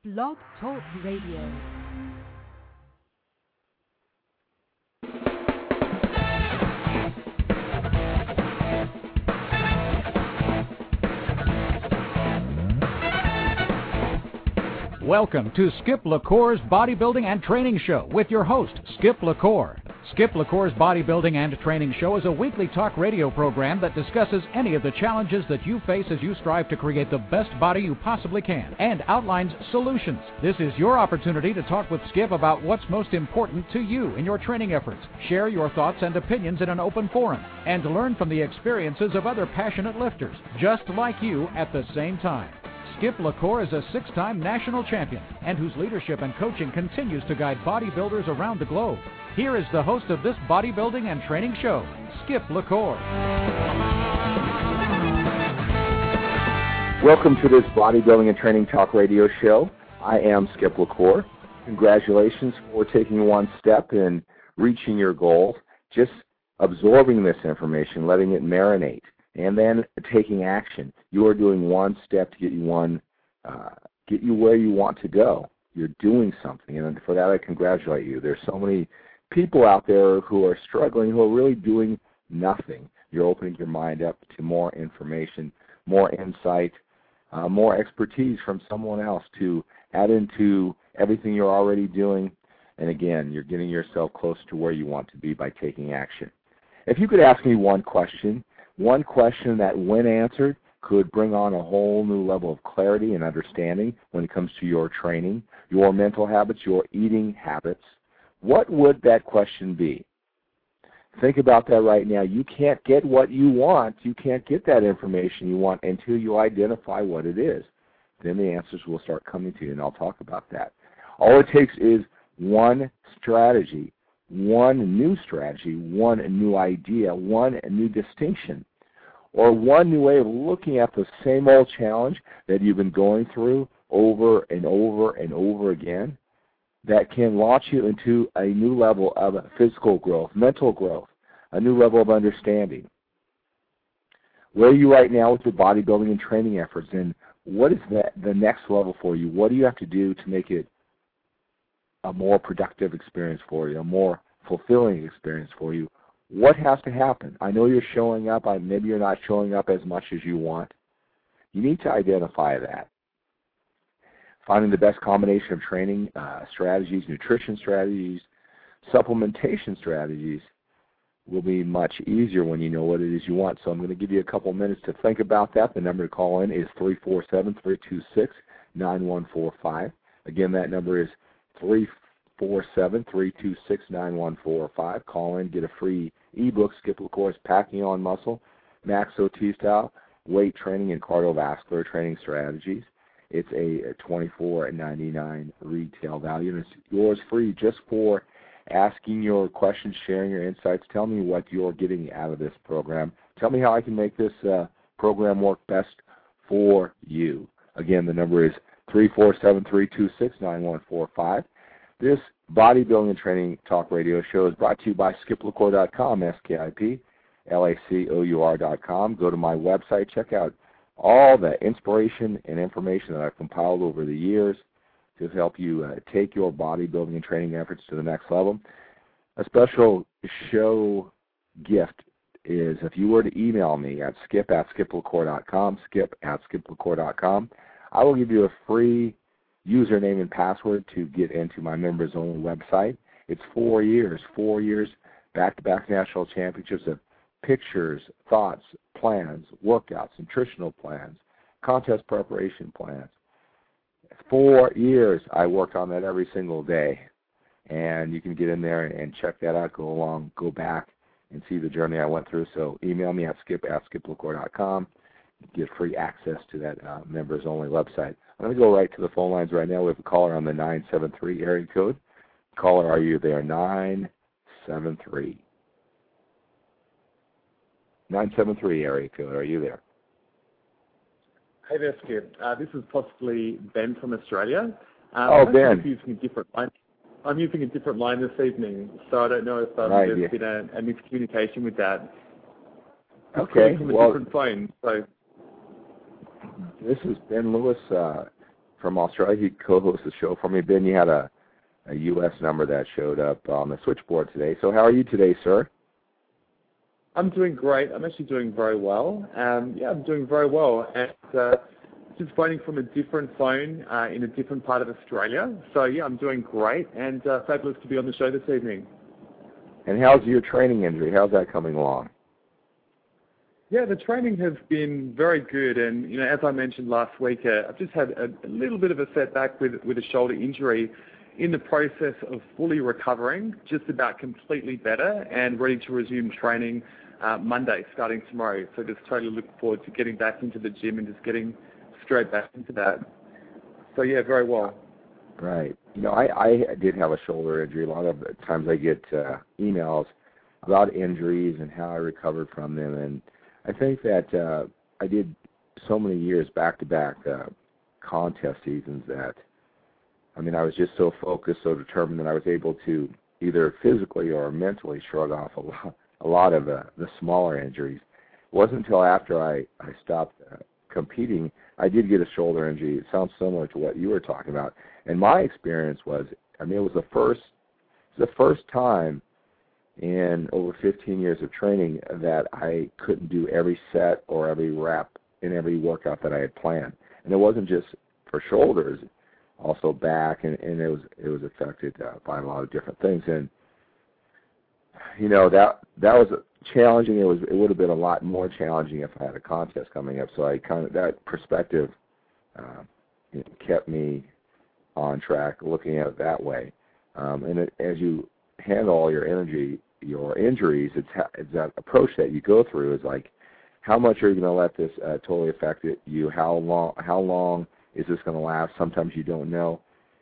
Blog Talk Radio. Welcome to Skip LaCour's Bodybuilding and Training Show with your host, Skip LaCour. Skip LaCour's Bodybuilding and Training Show is a weekly talk radio program that discusses any of the challenges that you face as you strive to create the best body you possibly can and outlines solutions. This is your opportunity to talk with Skip about what's most important to you in your training efforts, share your thoughts and opinions in an open forum, and learn from the experiences of other passionate lifters, just like you at the same time. Skip LaCour is a six-time national champion and whose leadership and coaching continues to guide bodybuilders around the globe. Here is the host of this bodybuilding and training show, Skip LaCour. Welcome to this bodybuilding and training talk radio show. I am Skip LaCour. Congratulations for taking one step in reaching your goal, just absorbing this information, letting it marinate, and then taking action. You are doing one step to get you where you want to go. You're doing something, and for that I congratulate you. There's so many people out there who are struggling, who are really doing nothing. You're opening your mind up to more information, more insight, more expertise from someone else to add into everything you're already doing. And again, you're getting yourself close to where you want to be by taking action. If you could ask me one question that when answered could bring on a whole new level of clarity and understanding when it comes to your training, your mental habits, your eating habits, what would that question be? Think about that right now. You can't get what you want. You can't get that information you want until you identify what it is. Then the answers will start coming to you, and I'll talk about that. All it takes is one strategy, one new idea, one new distinction, or one new way of looking at the same old challenge that you've been going through over and over and over again, that can launch you into a new level of physical growth, mental growth, a new level of understanding. Where are you right now with your bodybuilding and training efforts, and what is the next level for you? What do you have to do to make it a more productive experience for you, a more fulfilling experience for you? What has to happen? I know you're showing up. Maybe you're not showing up as much as you want. You need to identify that. Finding the best combination of training strategies, nutrition strategies, supplementation strategies will be much easier when you know what it is you want. So I'm going to give you a couple minutes to think about that. The number to call in is 347-326-9145. Again, that number is 347-326-9145. Call in, get a free ebook, Skip LaCour's Packing on Muscle, Max OT Style, Weight Training and Cardiovascular Training Strategies. It's a $24.99 retail value, and it's yours free just for asking your questions, sharing your insights. Tell me what you're getting out of this program. Tell me how I can make this program work best for you. Again, the number is 347-326-9145. This bodybuilding and training talk radio show is brought to you by SkipLaCour.com, SkipLaCour.com. Go to my website, check out all the inspiration and information that I've compiled over the years to help you take your bodybuilding and training efforts to the next level. A special show gift is if you were to email me at skip@skiplacour.com, skip@skiplacour.com, I will give you a free username and password to get into my members-only website. It's 4 years, back-to-back national championships of pictures, thoughts, plans, workouts, nutritional plans, contest preparation plans. 4 years I worked on that every single day, and you can get in there and check that out, go back and see the journey I went through. So email me at skip@skiplacour.com. Get free access to that members-only website. I'm going to go right to the phone lines right now. We have a caller on the 973 area code. Caller, are you there? 973. 973 area code, are you there? Hey there, Skip. This is possibly Ben from Australia. Ben. I'm using a different line this evening, so I don't know if there's been a miscommunication with that. Okay. From a different phone, so This is Ben Lewis from Australia. He co-hosts the show for me. Ben, you had a U.S. number that showed up on the switchboard today. So how are you today, sir? I'm doing great. I'm actually doing very well. I'm doing very well. And just phoning from a different phone in a different part of Australia. So, I'm doing great and fabulous to be on the show this evening. And how's your training injury? How's that coming along? Yeah, the training has been very good. And, as I mentioned last week, I've just had a little bit of a setback with a shoulder injury in the process of fully recovering, just about completely better and ready to resume training Monday, starting tomorrow. So just totally looking forward to getting back into the gym and just getting straight back into that. So, very well. Right. I did have a shoulder injury. A lot of times I get emails about injuries and how I recovered from them. And I think that I did so many years back-to-back contest seasons that, I was just so focused, so determined that I was able to either physically or mentally shrug off a lot of the smaller injuries. It wasn't until after I stopped competing, I did get a shoulder injury. It sounds similar to what you were talking about. And my experience was, it was the first time in over 15 years of training that I couldn't do every set or every rep in every workout that I had planned. And it wasn't just for shoulders, also back, and it was affected by a lot of different things. And that was challenging. It would have been a lot more challenging if I had a contest coming up. So that perspective kept me on track, looking at it that way. As you handle all your injuries, it's that approach that you go through is like, how much are you going to let this totally affect you? How long is this going to last? Sometimes you don't know,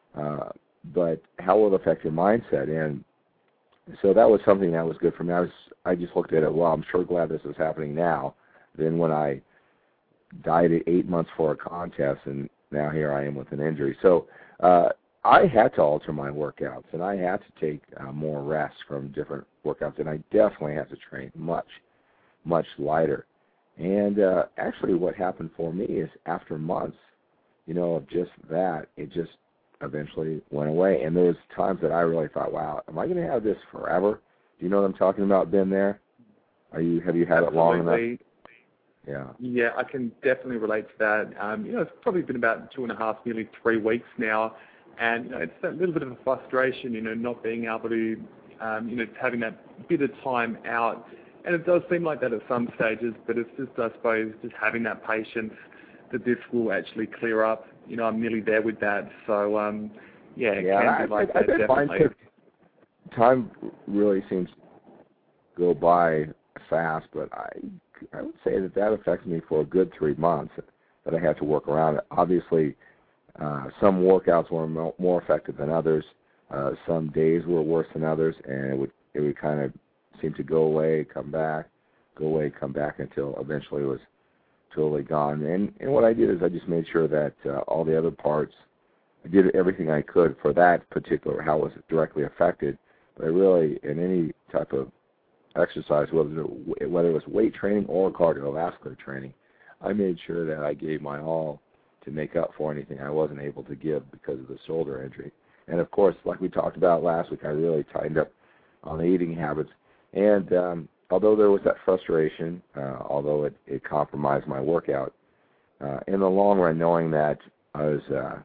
but how will it affect your mindset? And so that was something that was good for me. I just looked at it, well, I'm sure glad this is happening now than when I dieted 8 months for a contest, and now here I am with an injury. So I had to alter my workouts, and I had to take more rest from different workouts, and I definitely had to train much, much lighter. And actually what happened for me is after months, of just that, it just eventually went away. And there was times that I really thought, wow, am I going to have this forever? Do you know what I'm talking about, Ben, there? Have you had it long enough? Yeah. Yeah, I can definitely relate to that. It's probably been about 2.5, nearly 3 weeks now. And, it's that little bit of a frustration, not being able to, having that bit of time out. And it does seem like that at some stages, but it's just, I suppose, just having that patience that this will actually clear up. I'm nearly there with that. So, it can be like that, definitely. Time really seems to go by fast, but I would say that affected me for a good 3 months that I had to work around it. Obviously, some workouts were more effective than others. Some days were worse than others, and it would kind of seem to go away, come back, until eventually it was totally gone. And what I did is I just made sure that all the other parts, I did everything I could for that particular, how it was directly affected. But I really, in any type of exercise, whether it was weight training or cardiovascular training, I made sure that I gave my all to make up for anything I wasn't able to give because of the shoulder injury. And of course, like we talked about last week, I really tightened up on the eating habits. And although there was that frustration, although it compromised my workout, in the long run, knowing that I was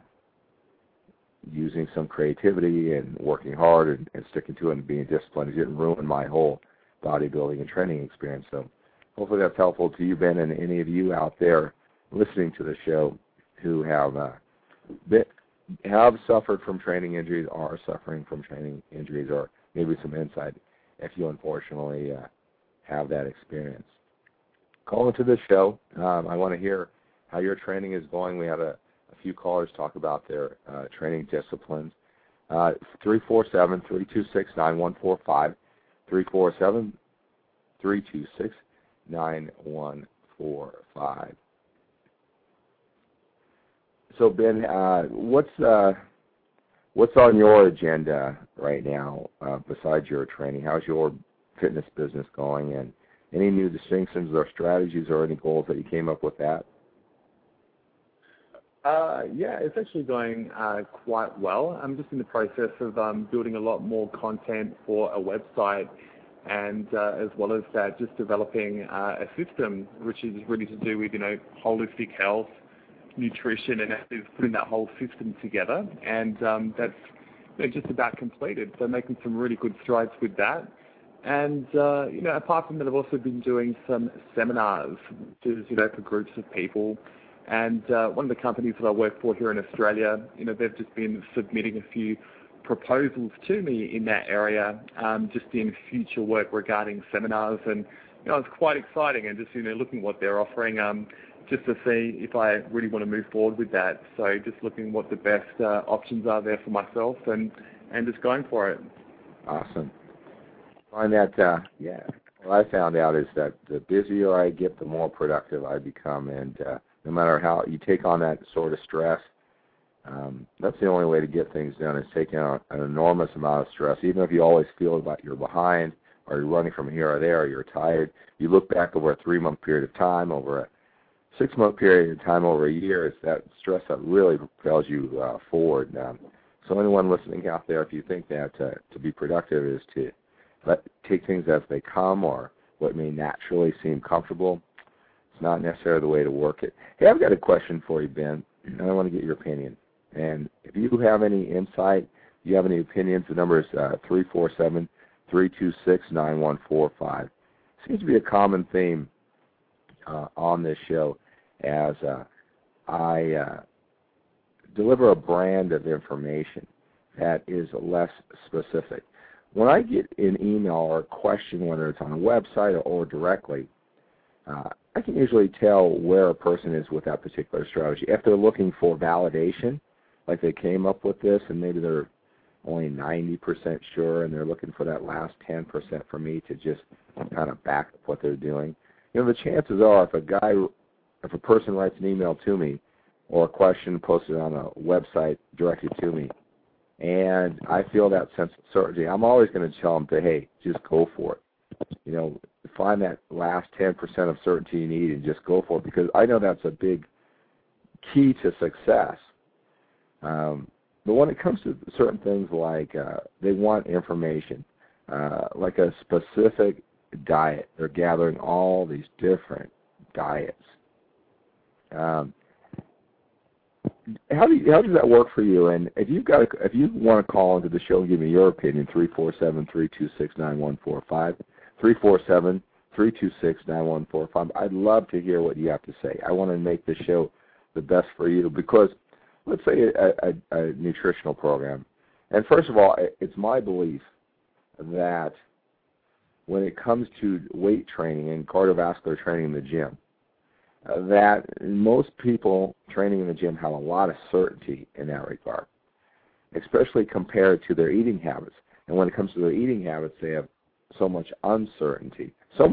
using some creativity and working hard and sticking to it and being disciplined, it didn't ruin my whole bodybuilding and training experience. So hopefully that's helpful to you, Ben, and any of you out there listening to the show who have suffered from training injuries, are suffering from training injuries, or maybe some insight if you unfortunately have that experience. Call into the show. I want to hear how your training is going. We had a few callers talk about their training disciplines. 347-326-9145, 347-326-9145. So Ben, what's on your agenda right now besides your training? How's your fitness business going, and any new distinctions or strategies or any goals that you came up with that? Yeah, it's actually going quite well. I'm just in the process of building a lot more content for a website, and as well as that, just developing a system which is really to do with, holistic health, nutrition, and actually putting that whole system together. And that's just about completed. So making some really good strides with that. And, apart from that, I've also been doing some seminars, which is, for groups of people. And one of the companies that I work for here in Australia, they've just been submitting a few proposals to me in that area, just in future work regarding seminars. And, it's quite exciting, and just, looking what they're offering, just to see if I really want to move forward with that. So just looking what the best options are there for myself, and just going for it. Awesome. I find that, what I found out is that the busier I get, the more productive I become, and no matter how you take on that sort of stress, that's the only way to get things done, is taking on an enormous amount of stress. Even if you always feel like you're behind, or you're running from here or there, or you're tired, you look back over a 3-month period of time, over a 6-month period of time, over a year, it's that stress that really propels you forward. So anyone listening out there, if you think that to be productive is to take things as they come, or what may naturally seem comfortable, it's not necessarily the way to work it. Hey, I've got a question for you, Ben, and I want to get your opinion. And if you have any insight, you have any opinions, the number is 347-326-9145. Seems to be a common theme on this show, as I deliver a brand of information that is less specific. When I get an email or a question, whether it's on a website or directly, I can usually tell where a person is with that particular strategy. If they're looking for validation, like they came up with this and maybe they're only 90% sure, and they're looking for that last 10% for me to just kind of back up what they're doing. The chances are, if a person writes an email to me, or a question posted on a website directed to me, and I feel that sense of certainty, I'm always going to tell them hey, just go for it. Find that last 10% of certainty you need and just go for it, because I know that's a big key to success. But when it comes to certain things like they want information, like a specific diet, they're gathering all these different diets. How does that work for you? And if you want to call into the show and give me your opinion, 347-326-9145, 347-326-9145. I'd love to hear what you have to say. I want to make the show the best for you, because let's say a nutritional program. And first of all, it's my belief that when it comes to weight training and cardiovascular training in the gym, that most people training in the gym have a lot of certainty in that regard, especially compared to their eating habits. And when it comes to their eating habits, they have so much uncertainty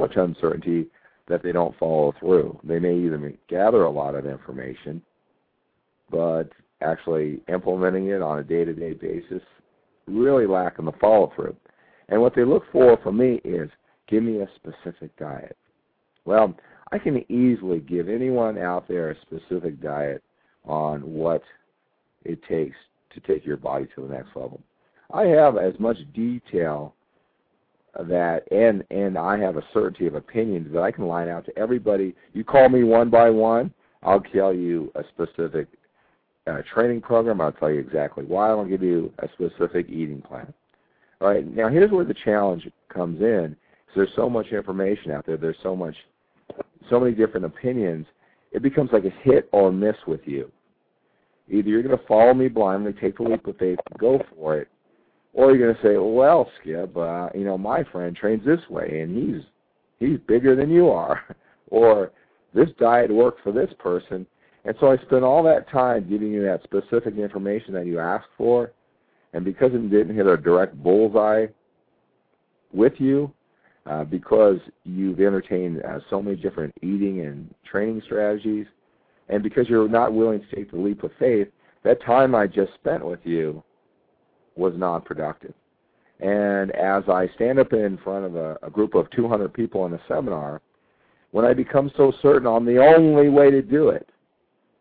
that they don't follow through. They may even gather a lot of information, but actually implementing it on a day-to-day basis really lacking the follow-through. And what they look for from me is, give me a specific diet. Well, I can easily give anyone out there a specific diet on what it takes to take your body to the next level. I have as much detail that, and I have a certainty of opinions that I can line out to everybody. You call me one by one, I'll tell you a specific training program. I'll tell you exactly why. I'll give you a specific eating plan. All right, now here's where the challenge comes in. There's so much information out there. There's so many different opinions. It becomes like a hit or miss with you. Either you're going to follow me blindly, take the leap of faith, and go for it, or you're going to say, well, Skip, my friend trains this way, and he's bigger than you are, or this diet worked for this person. And so I spent all that time giving you that specific information that you asked for, and because it didn't hit a direct bullseye with you, because you've entertained so many different eating and training strategies, and because you're not willing to take the leap of faith, that time I just spent with you was non-productive. And as I stand up in front of a group of 200 people in a seminar, when I become so certain I'm the only way to do it,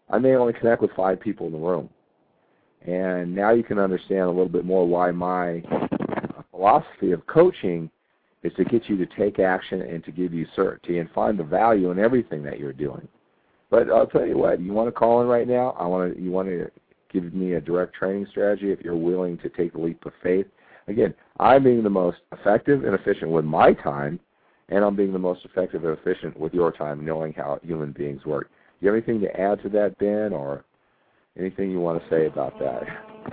I may only connect with 5 people in the room. And now you can understand a little bit more why my philosophy of coaching is to get you to take action and to give you certainty and find the value in everything that you're doing. But I'll tell you what, you want to call in right now? You want to give me a direct training strategy if you're willing to take the leap of faith. Again, I'm being the most effective and efficient with my time, and I'm being the most effective and efficient with your time, knowing how human beings work. Do you have anything to add to that, Ben, or anything you want to say about that?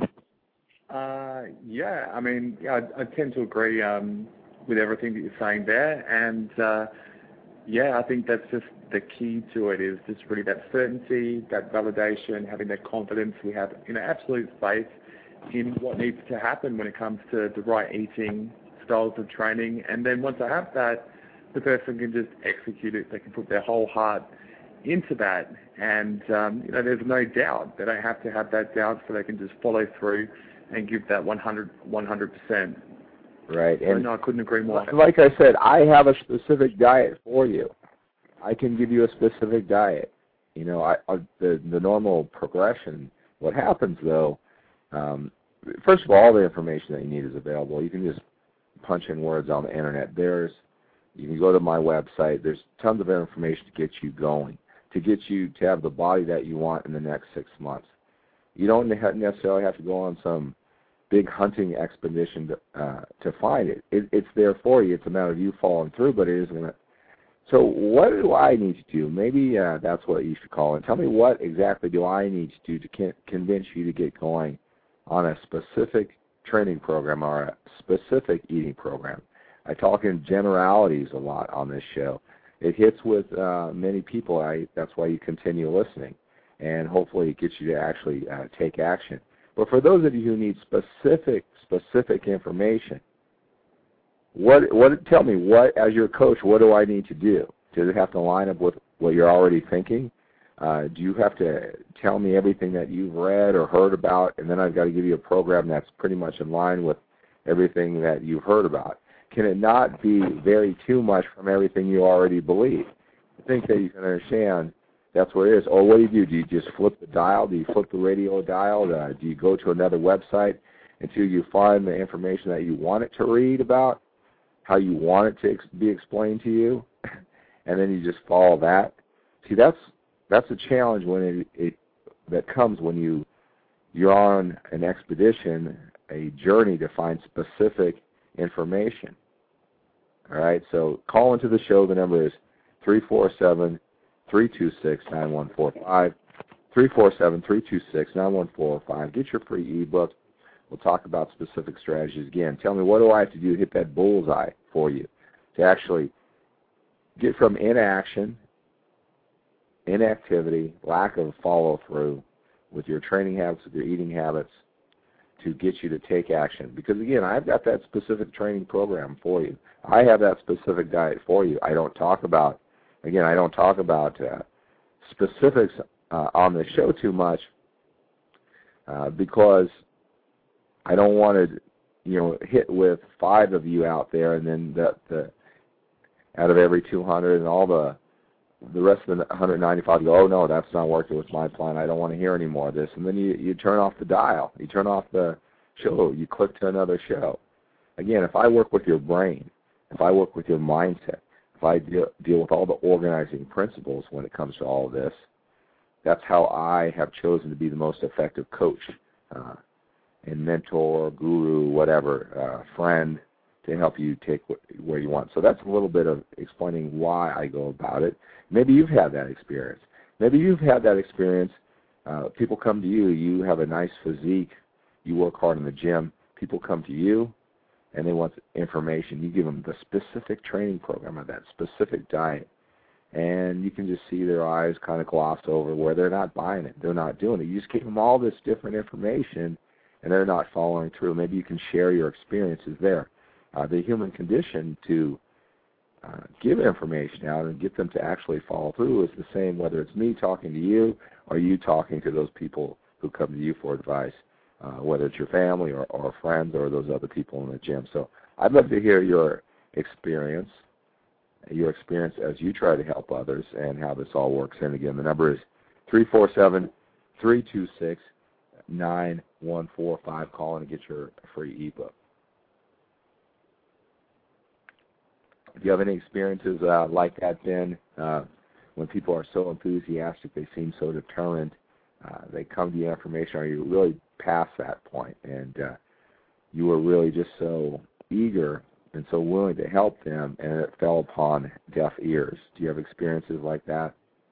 Yeah, I mean, I tend to agree with everything that you're saying there, and I think that's just the key to it, is just really that certainty, that validation, having that confidence. We have absolute faith in what needs to happen when it comes to the right eating styles of training, and then once I have that, the person can just execute it. They can put their whole heart into that, and there's no doubt. They don't have to have that doubt, so they can just follow through and give that 100%. Right. And no, I couldn't agree more. Like I said, I have a specific diet for you. I can give you a specific diet. The normal progression. What happens, though, first of all the information that you need is available. You can just punch in words on the Internet. You can go to my website. There's tons of information to get you going, to get you to have the body that you want in the next 6 months. You don't necessarily have to go on some big hunting expedition to find it. It's there for you. It's a matter of you following through, but it is going to. So what do I need to do? Maybe that's what you should call in. Tell me, what exactly do I need to do to convince you to get going on a specific training program or a specific eating program? I talk in generalities a lot on this show. It hits with many people. That's why you continue listening, and hopefully it gets you to actually take action. But for those of you who need specific information, tell me, as your coach, what do I need to do? Does it have to line up with what you're already thinking? Do you have to tell me everything that you've read or heard about, and then I've got to give you a program that's pretty much in line with everything that you've heard about? Can it not be vary too much from everything you already believe? I think that you can understand that's what it is. Or what do? Do you just flip the dial? Do you flip the radio dial? Do you go to another website until you find the information that you want it to read about, how you want it to be explained to you, and then you just follow that? See, that's a challenge when that comes when you're on an expedition, a journey to find specific information. All right, so call into the show. The number is 347-326-9145, 347-326-9145. Get your free ebook. We'll talk about specific strategies again. Tell me, what do I have to do to hit that bullseye for you, to actually get from inaction, inactivity, lack of follow-through with your training habits, with your eating habits, to get you to take action. Because, again, I've got that specific training program for you. I have that specific diet for you. I don't talk about specifics on the show too much because I don't want to, hit with 5 of you out there, and then out of every 200 and all the rest of the 195 go, oh, no, that's not working with my plan. I don't want to hear any more of this. And then you turn off the dial. You turn off the show. You click to another show. Again, if I work with your brain, if I work with your mindset, if I deal with all the organizing principles when it comes to all of this, that's how I have chosen to be the most effective coach and mentor, guru, whatever, friend, to help you take where you want. So that's a little bit of explaining why I go about it. Maybe you've had that experience. People come to you. You have a nice physique. You work hard in the gym. People come to you, and they want information. You give them the specific training program of that specific diet, and you can just see their eyes kind of gloss over where they're not buying it. They're not doing it. You just give them all this different information, and they're not following through. Maybe you can share your experiences there. The human condition to give information out and get them to actually follow through is the same whether it's me talking to you or you talking to those people who come to you for advice, whether it's your family or friends or those other people in the gym. So I'd love to hear your experience as you try to help others and how this all works. And again, the number is 347-326-9145. Call in and get your free ebook. Do you have any experiences like that, Ben? When people are so enthusiastic, they seem so determined, they come to you information, are you really past that point? And you were really just so eager and so willing to help them, and it fell upon deaf ears. Do you have experiences like that?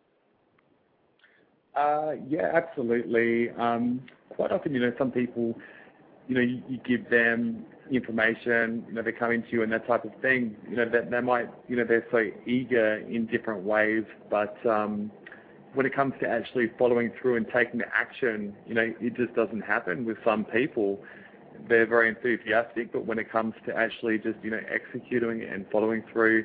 Yeah, absolutely. Quite often, some people, you give them information, they come into you and that type of thing, that they might, they're so eager in different ways, but when it comes to actually following through and taking the action, it just doesn't happen with some people. They're very enthusiastic, but when it comes to actually just, executing and following through,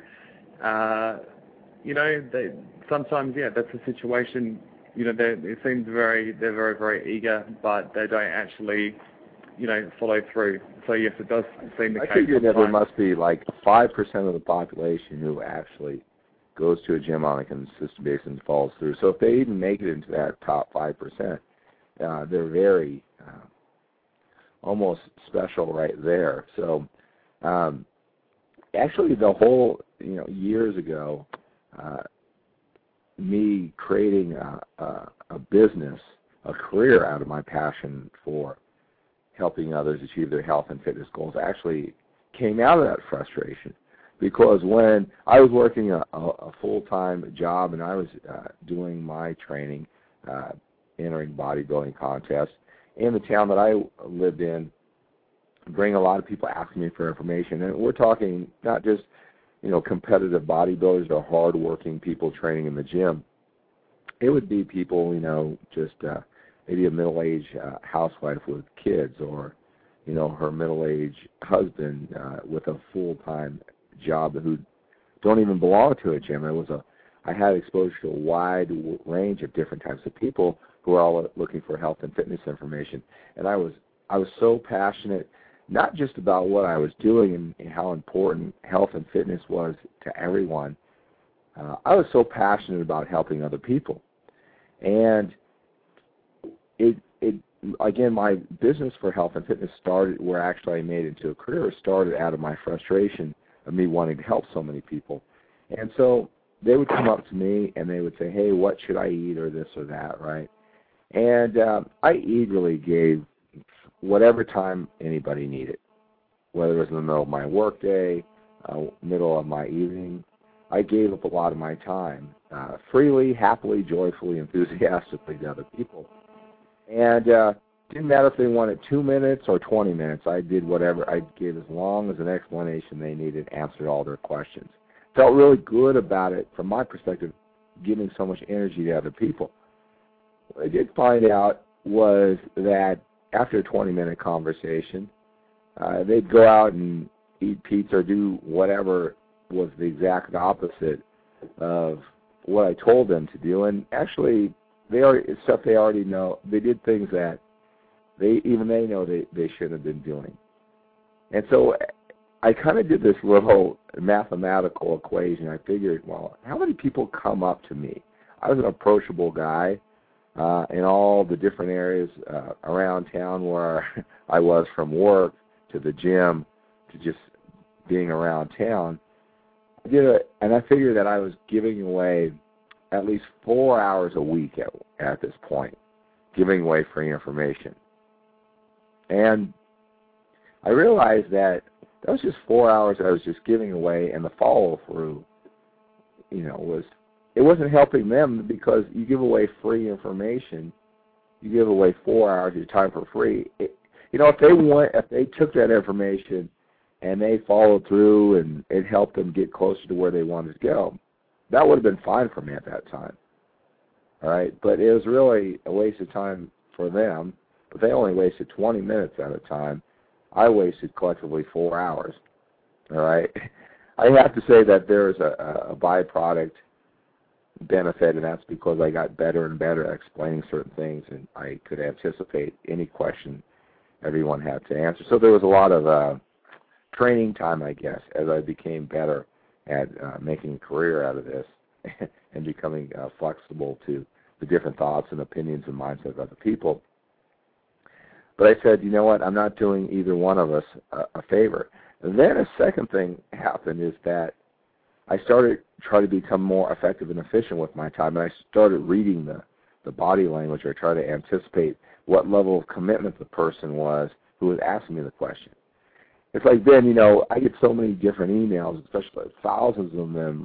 they sometimes, that's a situation, it seems they're very, very eager, but they don't actually, follow through. So yes, it does seem the case. I figure that there must be like 5% of the population who actually goes to a gym on a consistent basis and follows through. So if they even make it into that top 5%, they're very almost special right there. So actually the whole, years ago, me creating a business, a career out of my passion for helping others achieve their health and fitness goals actually came out of that frustration. Because when I was working a full-time job and I was doing my training, entering bodybuilding contests, in the town that I lived in, bring a lot of people asking me for information. And we're talking not just, competitive bodybuilders or hard-working people training in the gym. It would be people, just maybe a middle-aged housewife with kids, or, her middle-aged husband with a full-time job who don't even belong to a gym. I had exposure to a wide range of different types of people who are all looking for health and fitness information. And I was so passionate, not just about what I was doing and how important health and fitness was to everyone. I was so passionate about helping other people. And again, my business for health and fitness started where actually I made it into a career, started out of my frustration of me wanting to help so many people. And so they would come up to me and they would say, hey, what should I eat, or this or that, right? And I eagerly gave whatever time anybody needed, whether it was in the middle of my workday, middle of my evening. I gave up a lot of my time freely, happily, joyfully, enthusiastically to other people. And didn't matter if they wanted 2 minutes or 20 minutes. I did whatever. I gave as long as an explanation they needed, answered all their questions. Felt really good about it from my perspective, giving so much energy to other people. What I did find out was that after a 20-minute conversation, they'd go out and eat pizza or do whatever was the exact opposite of what I told them to do. And actually, stuff they already know. They did things that they know they shouldn't have been doing. And so I kind of did this little mathematical equation. I figured, well, how many people come up to me? I was an approachable guy in all the different areas around town where I was, from work to the gym to just being around town. And I figured that I was giving away at least 4 hours a week at this point, giving away free information. And I realized that was just 4 hours I was just giving away, and the follow-through, it wasn't helping them, because you give away free information, you give away 4 hours of your time for free. If they took that information and they followed through and it helped them get closer to where they wanted to go, that would have been fine for me at that time. All right, but it was really a waste of time for them. But they only wasted 20 minutes at a time. I wasted collectively 4 hours. All right, I have to say that there's a byproduct benefit, and that's because I got better and better at explaining certain things, and I could anticipate any question everyone had to answer. So there was a lot of training time, I guess, as I became better at making a career out of this and becoming flexible to the different thoughts and opinions and mindsets of other people. But I said, you know what, I'm not doing either one of us a favor. And then a second thing happened is that I started trying to become more effective and efficient with my time, and I started reading the body language, or try to anticipate what level of commitment the person was who was asking me the question. It's like then, you know, I get so many different emails, especially thousands of them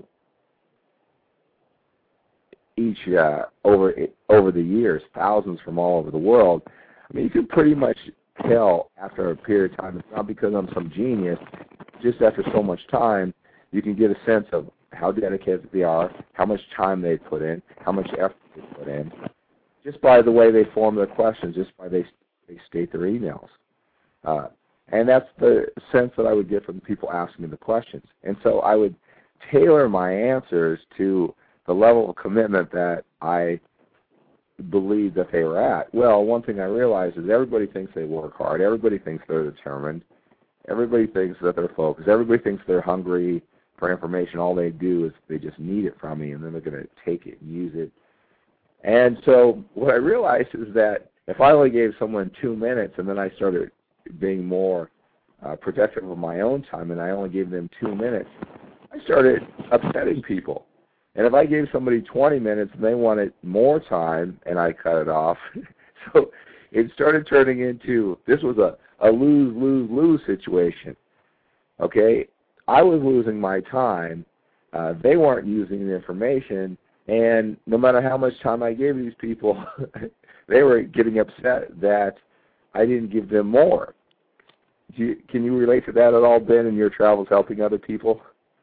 each over the years, thousands from all over the world. I mean, you can pretty much tell after a period of time. It's not because I'm some genius. Just after so much time, you can get a sense of how dedicated they are, how much time they put in, how much effort they put in, just by the way they form their questions, just by they state their emails. And that's the sense that I would get from the people asking me the questions. And so I would tailor my answers to the level of commitment that I believe that they were at. Well, one thing I realized is everybody thinks they work hard. Everybody thinks they're determined. Everybody thinks that they're focused. Everybody thinks they're hungry for information. All they do is they just need it from me, and then they're going to take it and use it. And so what I realized is that if I only gave someone 2 minutes and then I started being more protective of my own time and I only gave them 2 minutes, I started upsetting people. And if I gave somebody 20 minutes and they wanted more time and I cut it off, so it started turning into, this was a lose-lose-lose situation. Okay? I was losing my time. They weren't using the information. And no matter how much time I gave these people, they were getting upset that I didn't give them more. Can you relate to that at all, Ben, in your travels helping other people?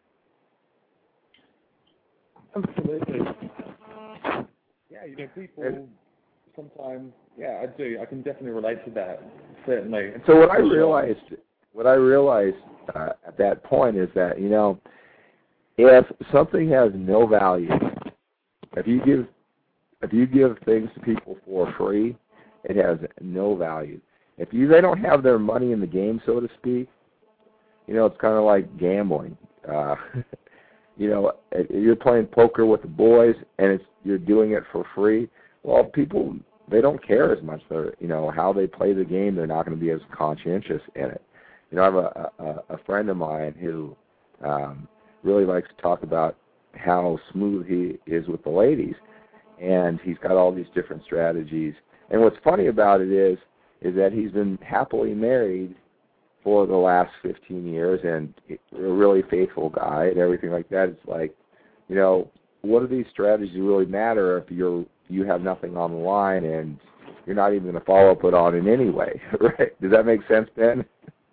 Absolutely. Yeah, you know, people sometimes, yeah, I do. I can definitely relate to that, certainly. And so what I realized at that point is that, you know, if something has no value, if you give things to people for free, it has no value. If they don't have their money in the game, so to speak, you know, it's kind of like gambling. You know, you're playing poker with the boys, and you're doing it for free. Well, people, they don't care as much. You know, how they play the game, they're not going to be as conscientious in it. You know, I have a friend of mine who really likes to talk about how smooth he is with the ladies, and he's got all these different strategies. And what's funny about it is that he's been happily married for the last 15 years and a really faithful guy and everything like that. It's like, you know, what do these strategies really matter if you have nothing on the line and you're not even going to follow up on it anyway, right? Does that make sense, Ben?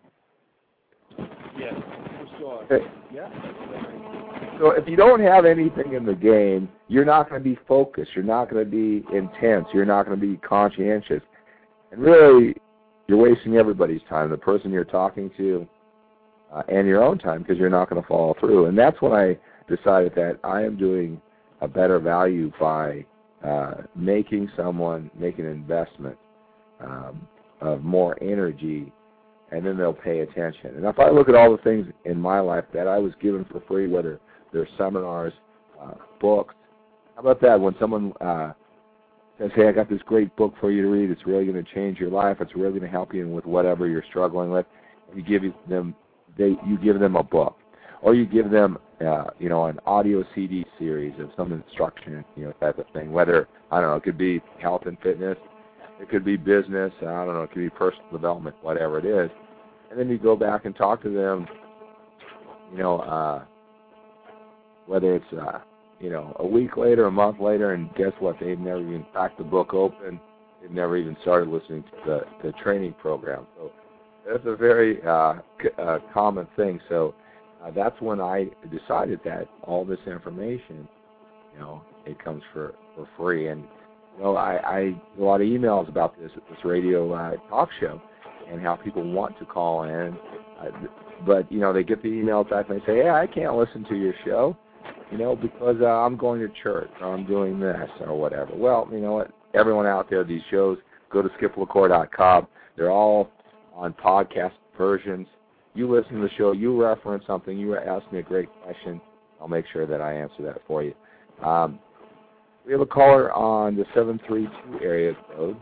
Yes, for sure. Yeah. So if you don't have anything in the game, you're not going to be focused. You're not going to be intense. You're not going to be conscientious. And really, you're wasting everybody's time, the person you're talking to and your own time, because you're not going to follow through. And that's when I decided that I am doing a better value by making an investment of more energy, and then they'll pay attention. And if I look at all the things in my life that I was given for free, whether they're seminars, books, how about that? When someone says, hey, I got this great book for you to read, it's really going to change your life, it's really going to help you with whatever you're struggling with, you give them a book. Or you give them, you know, an audio CD series of some instruction, you know, type of thing. Whether, I don't know, it could be health and fitness, it could be business, I don't know, it could be personal development, whatever it is. And then you go back and talk to them, you know, whether it's, you know, a week later, a month later, and guess what? They've never even cracked the book open. They've never even started listening to the training program. So that's a very common thing. So that's when I decided that all this information, you know, it comes for free. And, you know, I get a lot of emails about this radio talk show and how people want to call in. But, you know, they get the email back and they say, hey, I can't listen to your show, you know, because I'm going to church or I'm doing this or whatever. Well, you know what? Everyone out there, these shows, go to skiplacour.com. They're all on podcast versions. You listen to the show, you reference something, you ask me a great question, I'll make sure that I answer that for you. We have a caller on the 732 area code.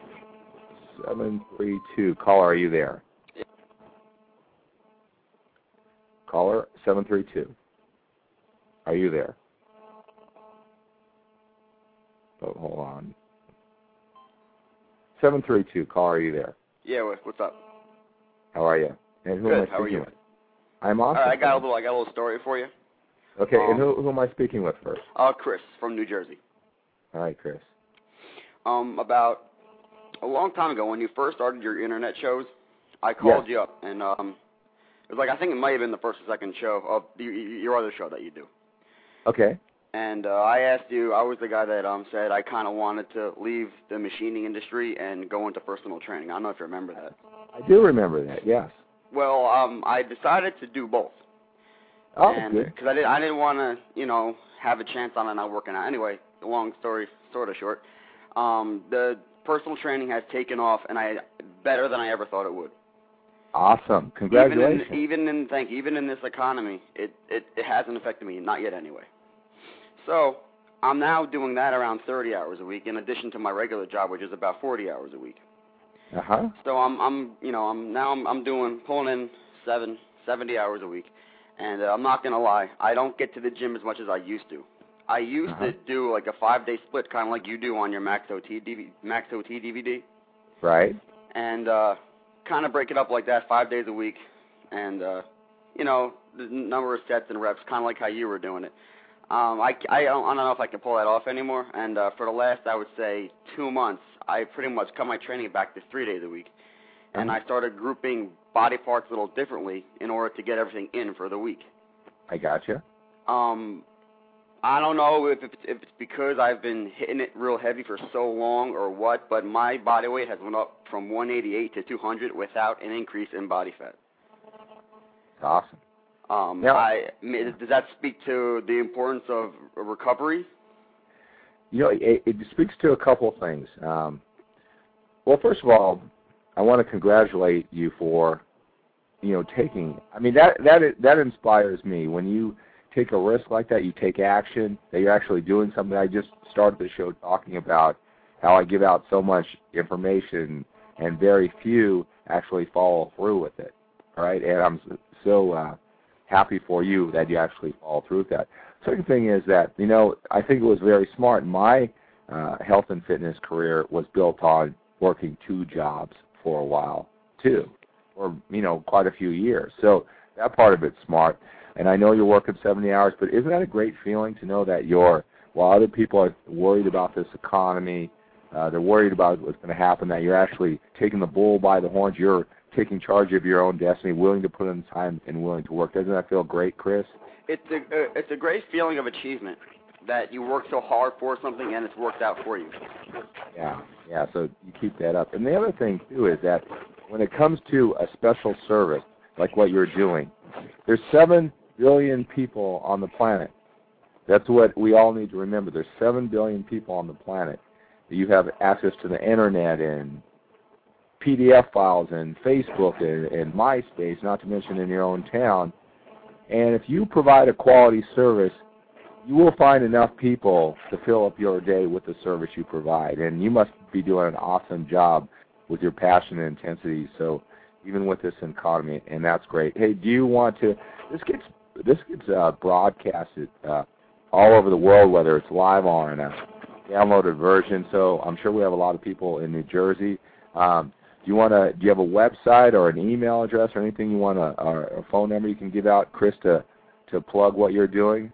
732. Caller, are you there? Caller, 732. Are you there? Oh, hold on. 732. Caller, are you there? Yeah, what's up? How are you? And who Good. am I How are you? with? I'm awesome. All right, I got a little story for you. Okay, and who am I speaking with first? Chris from New Jersey. All right, Chris. About a long time ago, when you first started your internet shows, I called you up, and it was like, I think it might have been the first or second show of your other show that you do. Okay. And I asked you, I was the guy that said I kind of wanted to leave the machining industry and go into personal training. I don't know if you remember that. I do remember that, yes. Well, I decided to do both. Oh, and good. Because I didn't want to, have a chance on it not working out. Anyway, the long story sort of short. The personal training has taken off, and better than I ever thought it would. Awesome. Congratulations. Even in this economy, it hasn't affected me, not yet anyway. So I'm now doing that around 30 hours a week, in addition to my regular job, which is about 40 hours a week. So I'm pulling in 70 hours a week, and I'm not gonna lie, I don't get to the gym as much as I used to. I used to do like a 5-day split, kind of like you do on your Max OT DVD. Right. And kind of break it up like that, 5 days a week, and the number of sets and reps, kind of like how you were doing it. I don't know if I can pull that off anymore. And for the last, I would say, 2 months, I pretty much cut my training back to 3 days a week, and I started grouping body parts a little differently in order to get everything in for the week. I gotcha. I don't know if it's because I've been hitting it real heavy for so long or what, but my body weight has went up from 188 to 200 without an increase in body fat. Awesome. Does that speak to the importance of recovery? It speaks to a couple of things. Well, first of all, I want to congratulate you for, taking. I mean, that inspires me. When you take a risk like that, you take action, that you're actually doing something. I just started the show talking about how I give out so much information and very few actually follow through with it. All right, and I'm so happy for you that you actually follow through with that. Second thing is that, I think it was very smart. My health and fitness career was built on working 2 jobs for a while, too, for, quite a few years. So that part of it's smart. And I know you're working 70 hours, but isn't that a great feeling to know that while other people are worried about this economy, they're worried about what's going to happen, that you're actually taking the bull by the horns, you're taking charge of your own destiny, willing to put in time and willing to work. Doesn't that feel great, Chris? It's a great feeling of achievement that you work so hard for something and it's worked out for you. Yeah, so you keep that up. And the other thing, too, is that when it comes to a special service like what you're doing, there's 7 billion people on the planet. That's what we all need to remember. There's 7 billion people on the planet. You have access to the Internet and PDF files and Facebook and MySpace, not to mention in your own town. And if you provide a quality service, you will find enough people to fill up your day with the service you provide. And you must be doing an awesome job with your passion and intensity. So even with this economy, and that's great. Hey, do you want to? This gets broadcasted all over the world, whether it's live or in a downloaded version. So I'm sure we have a lot of people in New Jersey. Do you have a website or an email address or anything you want or a phone number you can give out, Chris, to plug what you're doing?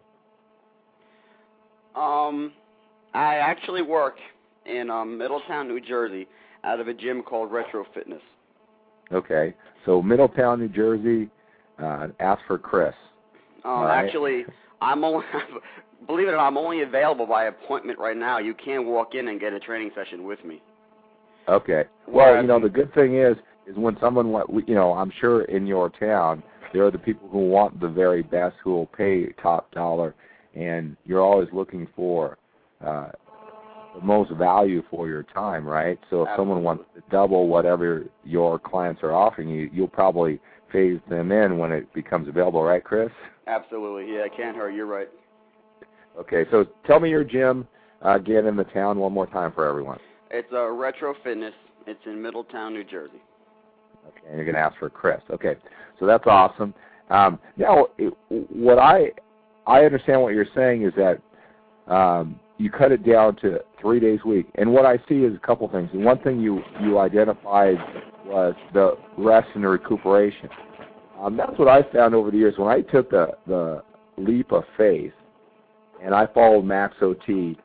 I actually work in Middletown, New Jersey, out of a gym called Retro Fitness. Okay, so Middletown, New Jersey. Ask for Chris. Right. Actually, believe it or not, I'm only available by appointment right now. You can't walk in and get a training session with me. Okay. Well, the good thing is when someone, I'm sure in your town, there are the people who want the very best, who will pay top dollar, and you're always looking for the most value for your time, right? So if someone wants to double whatever your clients are offering you, you'll probably phase them in when it becomes available, right, Chris? Absolutely. Yeah, it can't hurt. You're right. Okay, so tell me your gym, get in the town one more time for everyone. It's Retro Fitness. It's in Middletown, New Jersey. Okay, and you're going to ask for Chris. Okay, so that's awesome. Now, what I understand what you're saying is that you cut it down to 3 days a week. And what I see is a couple things. And one thing you identified was the rest and the recuperation. That's what I found over the years. When I took the leap of faith and I followed Max OT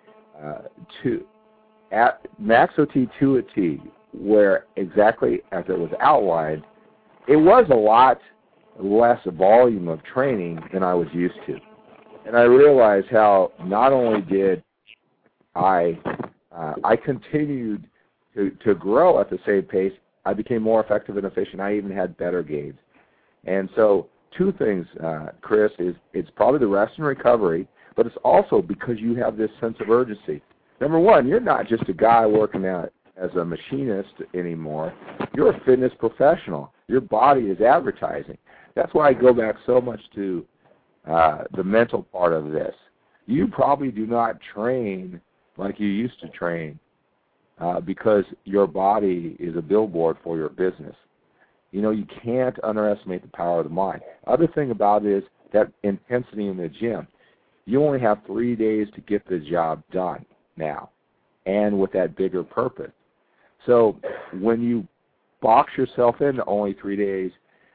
Max OT to a T, where exactly as it was outlined, it was a lot less volume of training than I was used to. And I realized how not only did I continued to grow at the same pace, I became more effective and efficient. I even had better gains. And so two things, Chris, is it's probably the rest and recovery, but it's also because you have this sense of urgency. Number one, you're not just a guy working out as a machinist anymore. You're a fitness professional. Your body is advertising. That's why I go back so much to the mental part of this. You probably do not train like you used to train because your body is a billboard for your business. You know, you can't underestimate the power of the mind. Other thing about it is that intensity in the gym. You only have 3 days to get the job done now, and with that bigger purpose. So when you box yourself into only 3 days,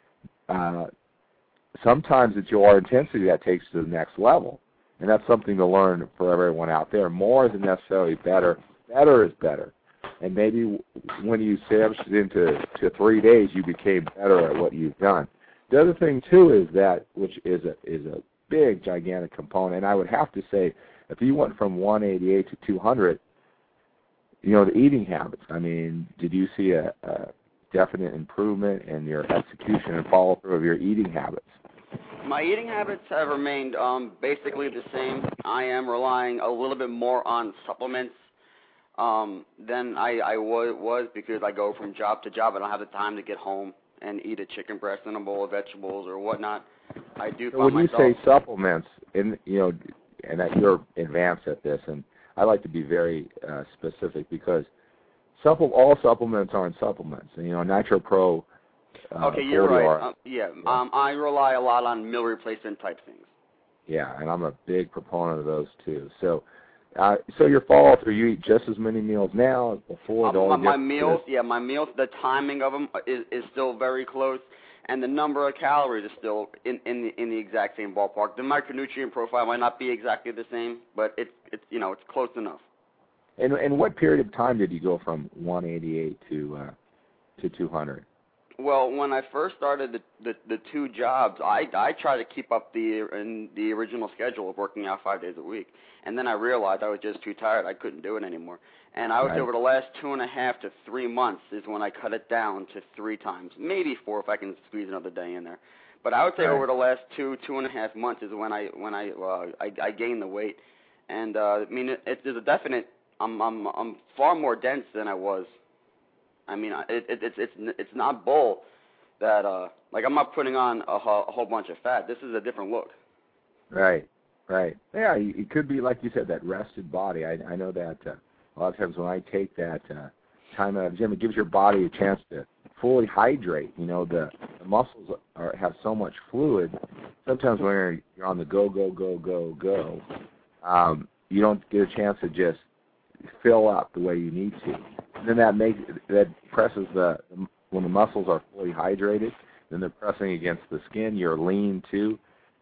sometimes it's your intensity that takes to the next level, and that's something to learn for everyone out there. More isn't necessarily better. Better is better. And maybe when you sandwiched it into 3 days, you became better at what you've done. The other thing, too, is that, which is a big, gigantic component, and I would have to say, if you went from 188 to 200, you know, the eating habits, I mean, did you see a definite improvement in your execution and follow-through of your eating habits? My eating habits have remained basically the same. I am relying a little bit more on supplements than I was because I go from job to job. I don't have the time to get home and eat a chicken breast and a bowl of vegetables or whatnot. I do so find when myself... you say supplements, and that you're advanced at this, and I like to be very specific because all supplements aren't supplements. You know, NitroPro. Okay, you're right. I rely a lot on meal replacement type things. Yeah, and I'm a big proponent of those too. So your follow through, you eat just as many meals now as before. My meals, the timing of them is still very close, and the number of calories is still in the exact same ballpark. The micronutrient profile might not be exactly the same, but it's close enough. And what period of time did you go from 188 to 200? Well, when I first started the two jobs, I tried to keep up the original schedule of working out 5 days a week, and then I realized I was just too tired. I couldn't do it anymore. And I would say over the last 2.5 to 3 months is when I cut it down to 3 times, maybe 4 if I can squeeze another day in there. But I would say over the last 2.5 months is when I gained the weight, and I mean there's a definite. I'm far more dense than I was. I mean, it's not bull that like I'm not putting on a whole bunch of fat. This is a different look. Right. Yeah, it could be like you said, that rested body. I know that a lot of times when I take that time out of the gym, it gives your body a chance to fully hydrate. You know, the muscles have so much fluid. Sometimes when you're on the go, you don't get a chance to just fill up the way you need to. And then that presses when the muscles are fully hydrated, then they're pressing against the skin. You're lean too.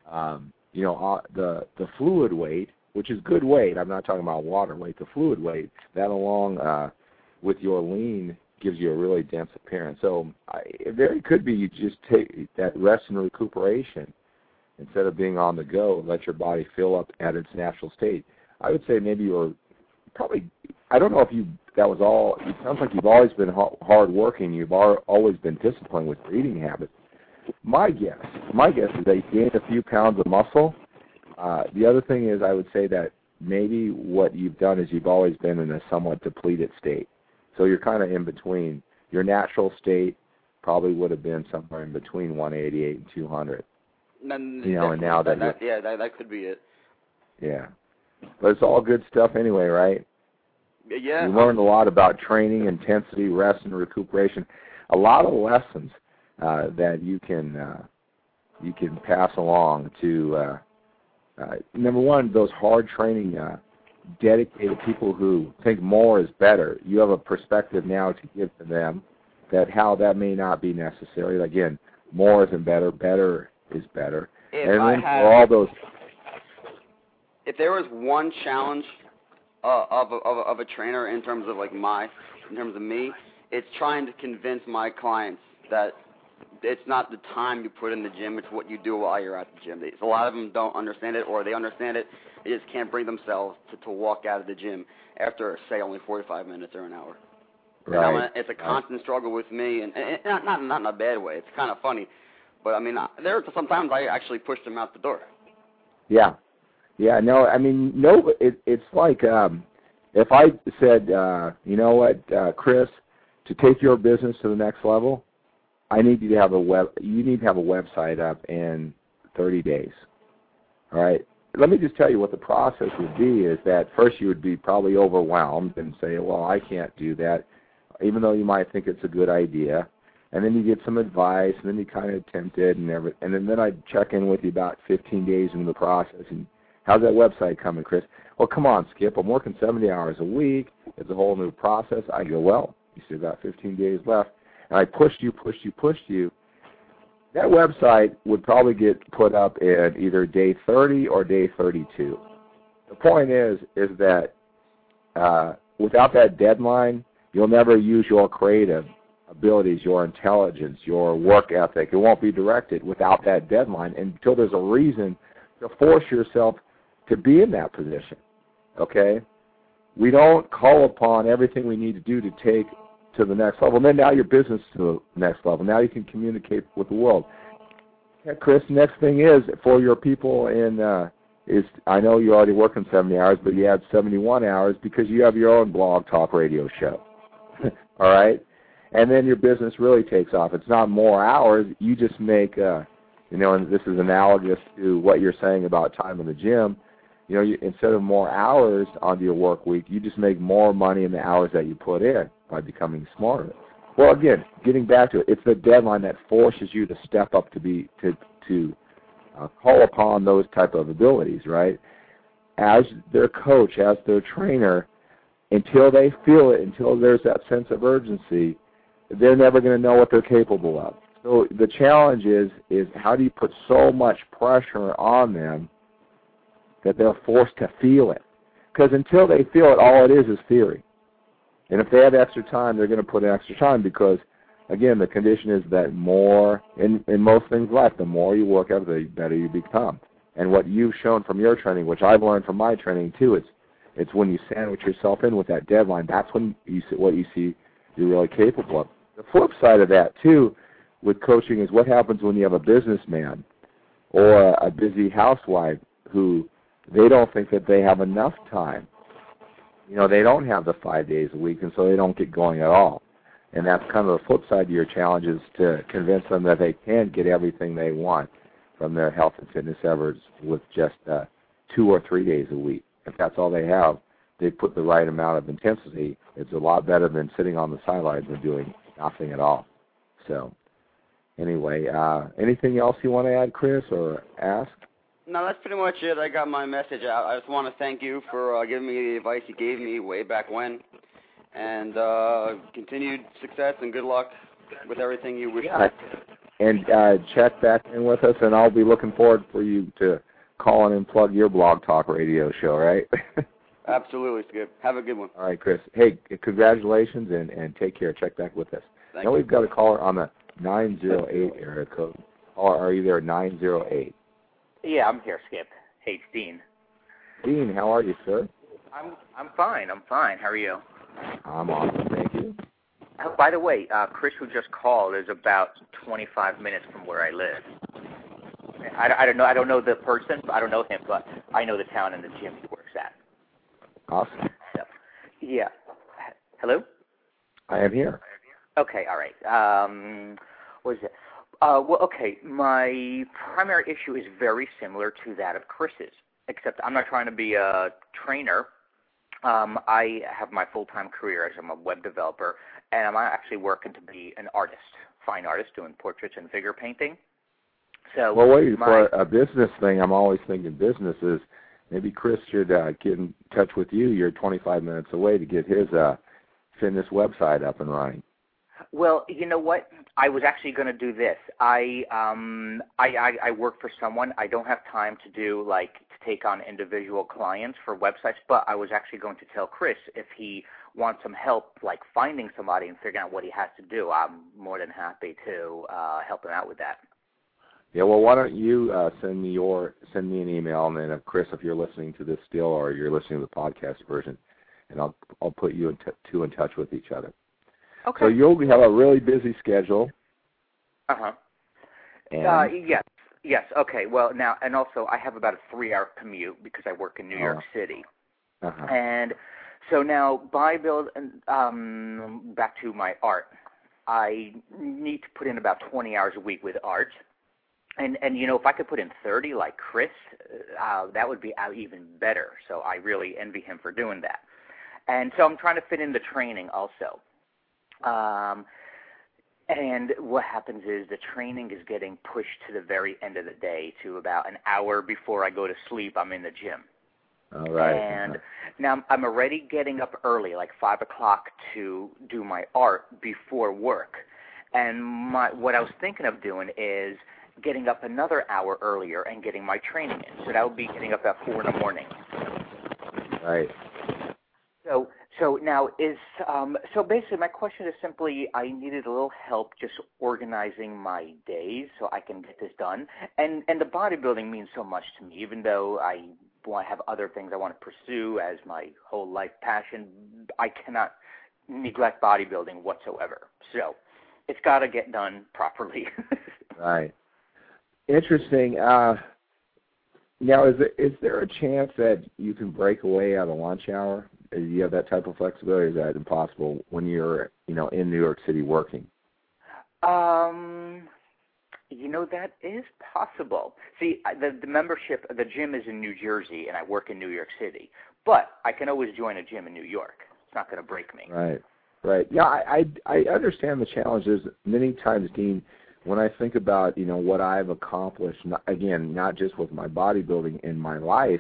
The fluid weight, which is good weight. I'm not talking about water weight. The fluid weight, that along with your lean gives you a really dense appearance. So it very could be you just take that rest and recuperation instead of being on the go. Let your body fill up at its natural state. I would say maybe you're probably. I don't know if that was all. It sounds like you've always been hard-working. You've always been disciplined with your eating habits. My guess is that you gained a few pounds of muscle. The other thing is I would say that maybe what you've done is you've always been in a somewhat depleted state. So you're kind of in between. Your natural state probably would have been somewhere in between 188 and 200. And now that that could be it. Yeah. But it's all good stuff anyway, right? Yeah. We learned a lot about training, intensity, rest, and recuperation. A lot of lessons that you can pass along to, number one, those hard training, dedicated people who think more is better. You have a perspective now to give to them that how that may not be necessary. Again, more isn't better. Better is better. If there was one challenge of a trainer in terms of me, it's trying to convince my clients that it's not the time you put in the gym, it's what you do while you're at the gym. A lot of them don't understand it, or they understand it, they just can't bring themselves to walk out of the gym after, say, only 45 minutes or an hour. Right. It's a constant struggle with me, and not in a bad way. It's kind of funny. But, I mean, sometimes I actually push them out the door. Yeah. Yeah, no, I mean, no, it's like if I said, you know what, Chris, to take your business to the next level, you need to have a website up in 30 days. All right? Let me just tell you what the process would be is that first you would be probably overwhelmed and say, well, I can't do that, even though you might think it's a good idea. And then you get some advice, and then you kind of attempt it, and then I'd check in with you about 15 days into the process. And how's that website coming, Chris? Well, come on, Skip. I'm working 70 hours a week. It's a whole new process. I go, well, you still got 15 days left. And I pushed you. That website would probably get put up at either day 30 or day 32. The point is that without that deadline, you'll never use your creative abilities, your intelligence, your work ethic. It won't be directed without that deadline until there's a reason to force yourself to be in that position, okay? We don't call upon everything we need to do to take to the next level. And then now your business to the next level. Now you can communicate with the world. Yeah, Chris, next thing is for your people I know you're already working 70 hours, but you add 71 hours because you have your own blog talk radio show, all right? And then your business really takes off. It's not more hours. You just make, and this is analogous to what you're saying about time in the gym. Instead of more hours onto your work week, you just make more money in the hours that you put in by becoming smarter. Well, again, getting back to it, it's the deadline that forces you to step up to call upon those type of abilities, right? As their coach, as their trainer, until they feel it, until there's that sense of urgency, they're never going to know what they're capable of. So the challenge is how do you put so much pressure on them that they're forced to feel it? Because until they feel it, all it is theory. And if they have extra time, they're going to put in extra time because, again, the condition is that more, in most things in life, the more you work at it, the better you become. And what you've shown from your training, which I've learned from my training too, it's when you sandwich yourself in with that deadline, that's when you see what you see you're really capable of. The flip side of that, too, with coaching is what happens when you have a businessman or a busy housewife who they don't think that they have enough time. They don't have the 5 days a week, and so they don't get going at all. And that's kind of the flip side to your challenge is to convince them that they can get everything they want from their health and fitness efforts with just 2 or 3 days a week. If that's all they have, they put the right amount of intensity. It's a lot better than sitting on the sidelines and doing nothing at all. So, anyway, anything else you want to add, Chris, or ask? No, that's pretty much it. I got my message out. I just want to thank you for giving me the advice you gave me way back when. And continued success and good luck with everything you wish for. And check back in with us, and I'll be looking forward for you to call in and plug your blog talk radio show, right? Absolutely, Skip. Have a good one. All right, Chris. Hey, congratulations, and take care. Check back with us. Thank now you. We've got a caller on the 908 area code. Or are you there, 908? Yeah, I'm here, Skip. Hey, it's Dean. Dean, how are you, sir? I'm fine. How are you? I'm awesome, thank you. Oh, by the way, Chris, who just called, is about 25 minutes from where I live. I don't know the person. I don't know him, but I know the town and the gym he works at. Awesome. So, yeah. Hello? I am here. Okay, all right. What is it? Well, okay, my primary issue is very similar to that of Chris's. except I'm not trying to be a trainer. I have my full-time career as I'm a web developer, and I'm actually working to be an artist, fine artist, doing portraits and figure painting. So, well, wait, for a business thing, I'm always thinking businesses. Maybe Chris should get in touch with you. You're 25 minutes away to get his fitness website up and running. Well, you know what? I was actually going to do this. I work for someone. I don't have time to do to take on individual clients for websites, but I was actually going to tell Chris if he wants some help, finding somebody and figuring out what he has to do. I'm more than happy to help him out with that. Yeah, well, why don't you send me an email, and then Chris, if you're listening to this still or you're listening to the podcast version, and I'll put you in touch with each other. Okay. So you'll have a really busy schedule. Uh-huh. Yes. Okay. Well, now, and also I have about a 3-hour commute because I work in New York City. Uh-huh. And so now, back to my art. I need to put in about 20 hours a week with art. And if I could put in 30 like Chris, that would be even better. So I really envy him for doing that. And so I'm trying to fit in the training also. And what happens is the training is getting pushed to the very end of the day to about an hour before I go to sleep. I'm in the gym. All right. And now I'm already getting up early, like 5 o'clock, to do my art before work. And what I was thinking of doing is getting up another hour earlier and getting my training in. So that would be getting up at 4 in the morning. Right. So now so basically my question is simply I needed a little help just organizing my days so I can get this done. And the bodybuilding means so much to me, even though I have other things I want to pursue as my whole life passion. I cannot neglect bodybuilding whatsoever. So it's got to get done properly. Right. Interesting. Now, is there a chance that you can break away at a lunch hour? Do you have that type of flexibility, or is that impossible when you're, in New York City working? That is possible. See, the membership, the gym is in New Jersey, and I work in New York City. But I can always join a gym in New York. It's not going to break me. Right. Yeah, I understand the challenges. Many times, Dean, when I think about, what I've accomplished, again, not just with my bodybuilding in my life,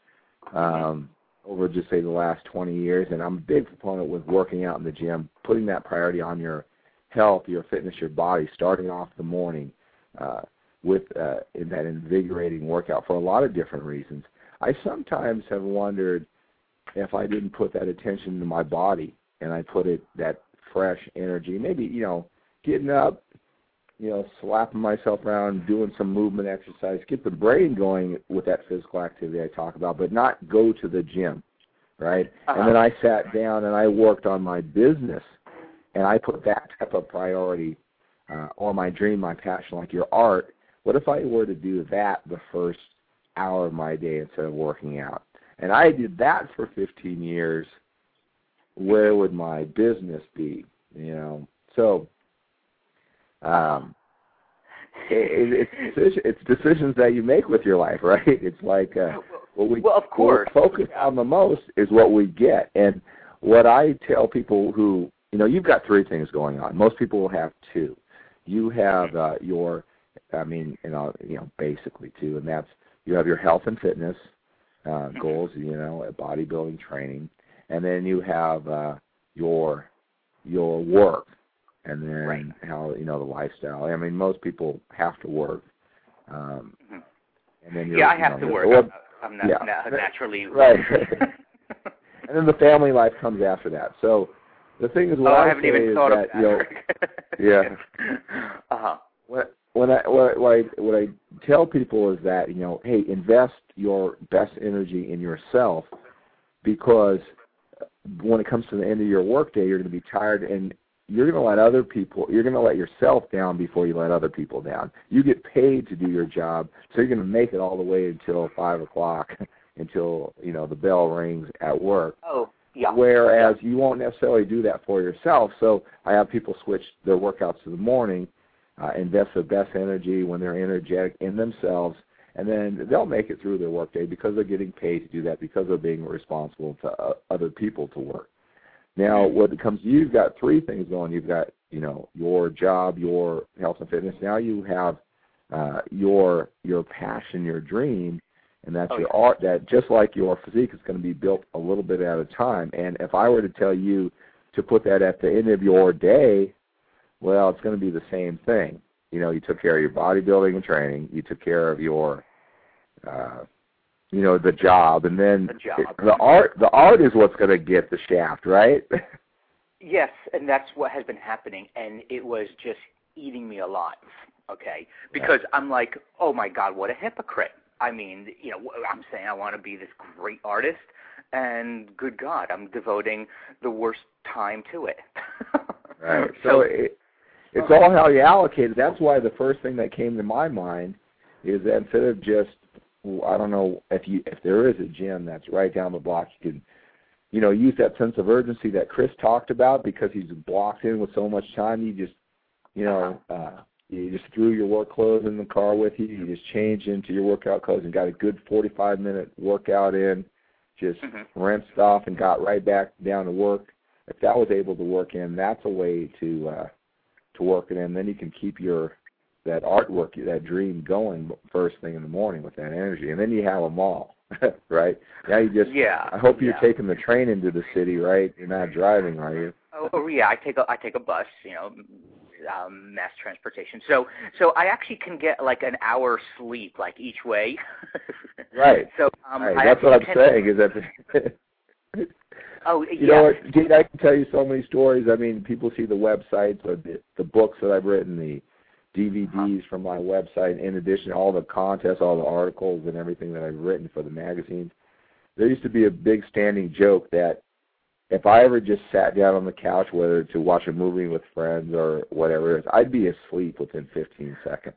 over just, say, the last 20 years, and I'm a big proponent with working out in the gym, putting that priority on your health, your fitness, your body, starting off the morning with in that invigorating workout for a lot of different reasons. I sometimes have wondered if I didn't put that attention into my body and I put that fresh energy, maybe, getting up, slapping myself around, doing some movement exercise, get the brain going with that physical activity I talk about, but not go to the gym, right? Uh-huh. And then I sat down and I worked on my business, and I put that type of priority or my dream, my passion, like your art. What if I were to do that the first hour of my day instead of working out? And I did that for 15 years. Where would my business be? So it's decisions that you make with your life, right? It's like what we focus on the most is what we get. And what I tell people who, you've got 3 things going on. Most people will have 2. You have basically 2, and that's you have your health and fitness goals, bodybuilding training, and then you have your work. And then how, the lifestyle. I mean, most people have to work. And then I have to work. I'm not naturally. Right. And then the family life comes after that. So the thing is, I haven't even thought of that. Yeah. What I tell people is that, hey, invest your best energy in yourself, because when it comes to the end of your workday, you're going to be tired, and you're going to let yourself down before you let other people down. You get paid to do your job, so you're going to make it all the way until 5 o'clock, until, the bell rings at work. Oh, yeah. Whereas you won't necessarily do that for yourself. So I have people switch their workouts to the morning, invest their best energy when they're energetic in themselves, and then they'll make it through their workday because they're getting paid to do that, because they're being responsible to other people to work. Now, when it comes to you, you've got three things going. You've got, your job, your health and fitness. Now you have your passion, your dream, and that's your art. That just like your physique is going to be built a little bit at a time. And if I were to tell you to put that at the end of your day, well, it's going to be the same thing. You took care of your bodybuilding and training. You took care of your, the job, and then the art is what's going to get the shaft, right? Yes, and that's what has been happening, and it was just eating me alive, okay? Because I'm like, oh, my God, what a hypocrite. I mean, I'm saying I want to be this great artist, and good God, I'm devoting the worst time to it. Right. So it's all how you allocate it. That's why the first thing that came to my mind is that instead of just, I don't know if there is a gym that's right down the block, you can, use that sense of urgency that Chris talked about, because he's blocked in with so much time. You just, you just threw your work clothes in the car with you. You just changed into your workout clothes and got a good 45-minute workout in, just rinsed off and got right back down to work. If that was able to work in, that's a way to work it in. Then you can keep that artwork, that dream going first thing in the morning with that energy, and then you have them all, right? Now you just, I hope you're taking the train into the city, right? You're not driving, are you? Oh yeah, I take a bus, mass transportation. So I actually can get like an hour sleep like each way. Right. So right. That's what I'm saying is that. You know what, Gene, I can tell you so many stories. I mean, people see the websites, or the books that I've written, the DVDs from my website, in addition to all the contests, all the articles and everything that I've written for the magazines. There used to be a big standing joke that if I ever just sat down on the couch, whether to watch a movie with friends or whatever it is, I'd be asleep within 15 seconds.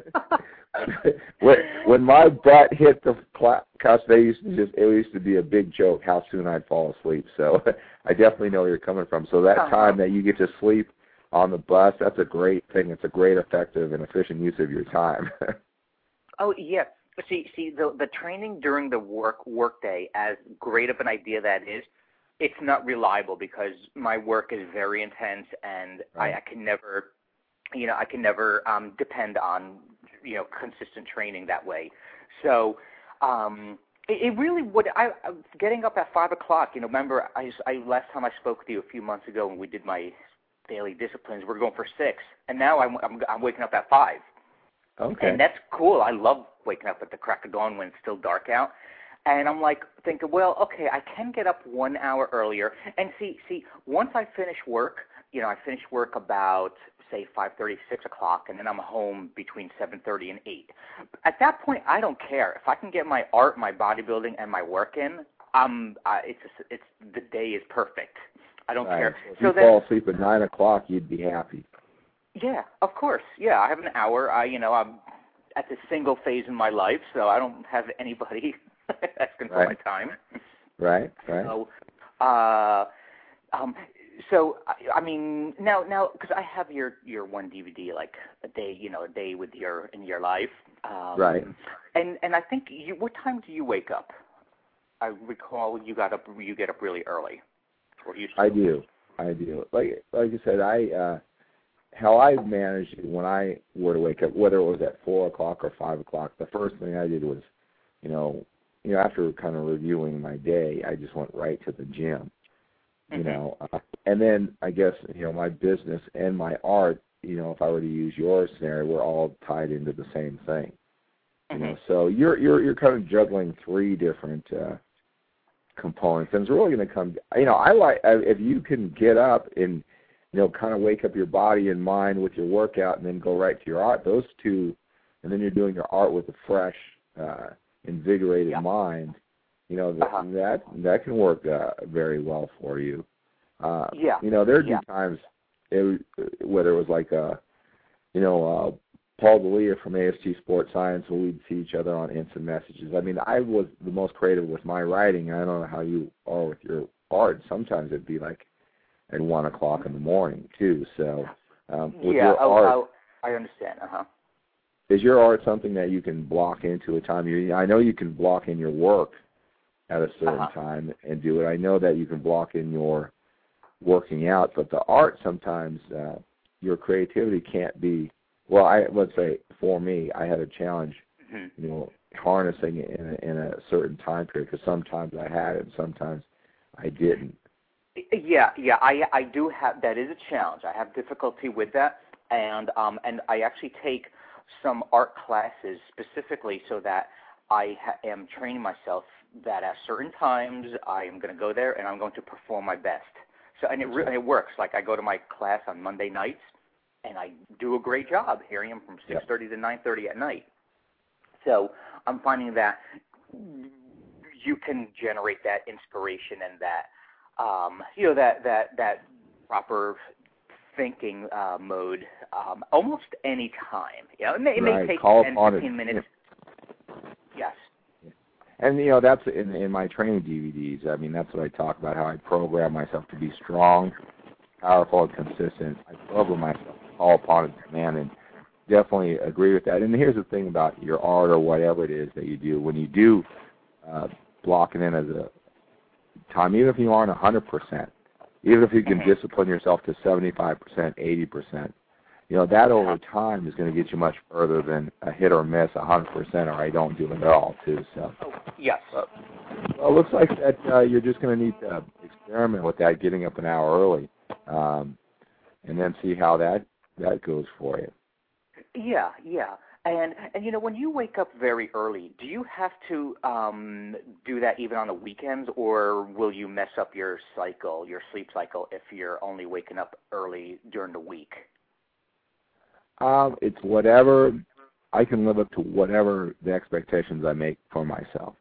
When my butt hit the couch, it used to be a big joke how soon I'd fall asleep. So I definitely know where you're coming from. So that time that you get to sleep on the bus, that's a great thing. It's a great, effective, and efficient use of your time. Oh, yeah. See, the training during the workday, as great of an idea that is, it's not reliable because my work is very intense, and I can never, depend on, consistent training that way. So, it really would. Getting up at 5 o'clock. Remember, last time I spoke with you a few months ago when we did my daily disciplines, we're going for 6, and now I'm waking up at 5. Okay. And that's cool. I love waking up at the crack of dawn when it's still dark out. And I'm like thinking, well, okay, I can get up 1 hour earlier. And see, once I finish work, I finish work about, say, 5:30, 6 o'clock, and then I'm home between 7:30 and 8. At that point, I don't care. If I can get my art, my bodybuilding, and my work in, it's the day is perfect. I don't care. If you fall asleep at 9 o'clock, you'd be happy. Yeah, of course. Yeah, I have an hour. I'm at this single phase in my life, so I don't have anybody asking for my time. Right. So I mean, now because I have your one DVD, like a day with in your life. Right. And I think what time do you wake up? I recall you get up really early. Or used to. I do. Like you said, how I managed it when I were to wake up, whether it was at 4 o'clock or 5 o'clock, the first thing I did was, after kind of reviewing my day, I just went right to the gym, and then I guess, my business and my art, if I were to use your scenario, we're all tied into the same thing, so you're kind of juggling 3 different components, and it's really going to come, I like, if you can get up and, kind of wake up your body and mind with your workout and then go right to your art, those 2, and then you're doing your art with a fresh, invigorated mind, that can work very well for you. There'd be times, whether it was like, Paul D'Elia from AST Sports Science, when we'd see each other on instant messages. I mean, I was the most creative with my writing. I don't know how you are with your art. Sometimes it'd be like at 1 o'clock in the morning too. So with your art, I understand. is your art something that you can block into a time? I know you can block in your work at a certain time and do it. I know that you can block in your working out, but the art sometimes your creativity can't be. Well, let's say for me, I had a challenge, harnessing it in a certain time period, because sometimes I had it and sometimes I didn't. Yeah, I do have. That is a challenge. I have difficulty with that, and I actually take some art classes specifically so that I am training myself that at certain times I am going to go there and I'm going to perform my best. So and it works. Like I go to my class on Monday nights and I do a great job. Here I am from 6:30 to 9:30 at night. So I'm finding that you can generate that inspiration and that that proper thinking mode almost any time. It may take 10, 15 minutes. Yes. And, that's in my training DVDs. I mean, that's what I talk about, how I program myself to be strong, powerful, and consistent. I program myself to call upon it, command, and definitely agree with that. And here's the thing about your art or whatever it is that you do. When you do block it in as a time, even if you aren't 100%, even if you can discipline yourself to 75%, 80%, that over time is going to get you much further than a hit or miss, 100%, or I don't do it at all, too. So, yes. Well, it looks like that you're just going to need to experiment with that, getting up an hour early, and then see how that goes for you. Yeah. And when you wake up very early, do you have to do that even on the weekends, or will you mess up your sleep cycle, if you're only waking up early during the week? It's whatever. I can live up to whatever the expectations I make for myself.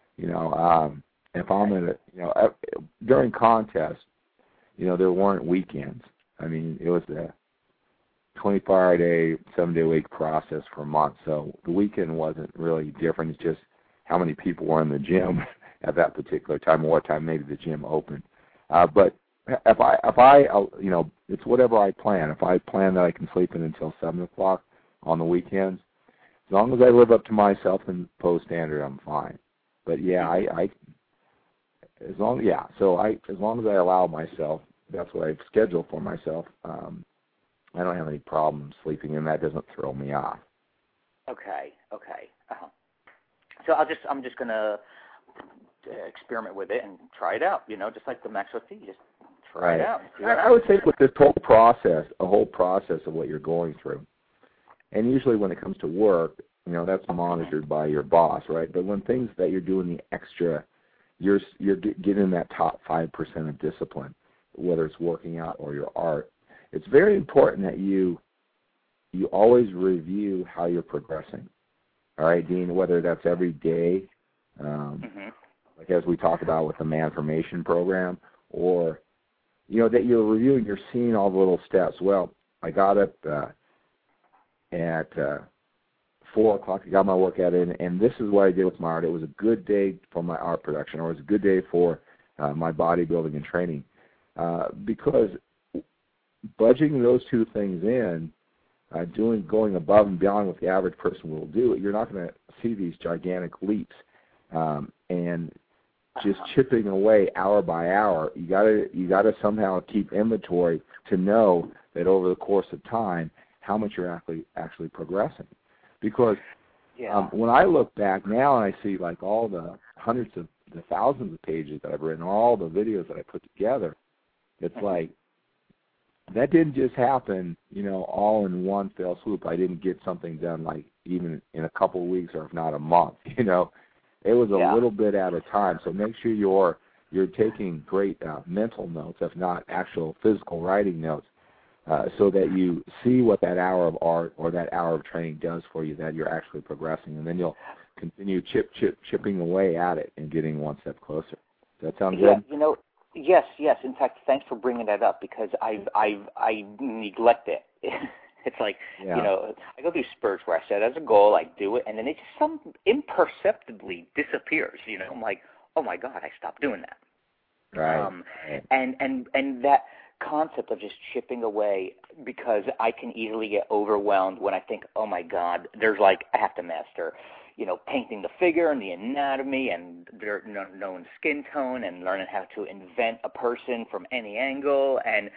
If I'm in during contests, there weren't weekends. I mean, it was a 24-hour-a-day, 7-day-a-week process for months. So the weekend wasn't really different. It's just how many people were in the gym at that particular time, or what time maybe the gym opened. But if I it's whatever I plan. If I plan that I can sleep in until 7 o'clock on the weekends, as long as I live up to my self-imposed standard, I'm fine. But as long as I allow myself, that's what I've scheduled for myself. I don't have any problems sleeping, and that doesn't throw me off. Okay. So I'm just gonna experiment with it and try it out. Just like the Maxwell T, just try it out. I would say with this whole process of what you're going through, and usually when it comes to work, that's monitored by your boss, right? But when things that you're doing the extra, you're getting that top 5% of discipline, whether it's working out or your art. It's very important that you always review how you're progressing. All right, Dean, whether that's every day, like as we talked about with the Manformation program, or, that you're reviewing, you're seeing all the little steps. Well, I got up at 4 o'clock, I got my workout in, and this is what I did with my art. It was a good day for my art production, or it was a good day for my bodybuilding and training, because budgeting those two things in, going above and beyond what the average person will do, you're not going to see these gigantic leaps. And just chipping away hour by hour, you got to somehow keep inventory to know that over the course of time how much you're actually progressing. Because when I look back now and I see like all the hundreds of the thousands of pages that I've written, all the videos that I put together, it's like, that didn't just happen, all in one fell swoop. I didn't get something done like even in a couple of weeks or if not a month. It was a little bit at a time. So make sure you're taking great mental notes, if not actual physical writing notes, so that you see what that hour of art or that hour of training does for you, that you're actually progressing, and then you'll continue chipping away at it and getting one step closer. Does that sound good? Yes. In fact, thanks for bringing that up, because I neglect it. It's like, I go through spurts where I set as a goal, I do it, and then it just imperceptibly disappears. I'm like, oh my God, I stopped doing that. Right. And that concept of just chipping away, because I can easily get overwhelmed when I think, oh my God, there's I have to master, painting the figure and the anatomy and knowing skin tone and learning how to invent a person from any angle, and